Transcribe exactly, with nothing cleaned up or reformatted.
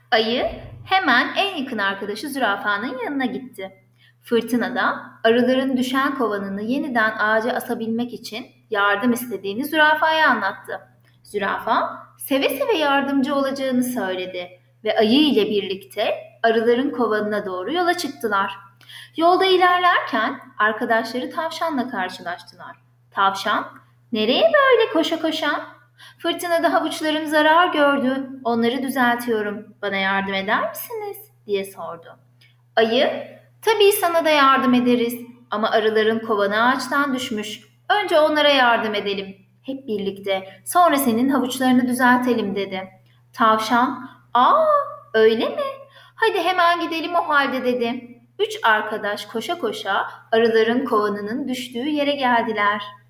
Ayı hemen en yakın arkadaşı zürafanın yanına gitti. Fırtınada arıların düşen kovanını yeniden ağaca asabilmek için yardım istediğini zürafaya anlattı. Zürafa seve seve yardımcı olacağını söyledi ve ayı ile birlikte arıların kovanına doğru yola çıktılar. Yolda ilerlerken arkadaşları tavşanla karşılaştılar. Tavşan, "Nereye böyle koşa koşa?" "Fırtınada havuçlarım zarar gördü. Onları düzeltiyorum. Bana yardım eder misiniz?" diye sordu. Ayı, "Tabii sana da yardım ederiz. Ama arıların kovanı ağaçtan düşmüş. Önce onlara yardım edelim. Hep birlikte. Sonra senin havuçlarını düzeltelim," dedi. Tavşan, "Aa, öyle mi? Hadi hemen gidelim o halde," dedi. Üç arkadaş koşa koşa arıların kovanının düştüğü yere geldiler.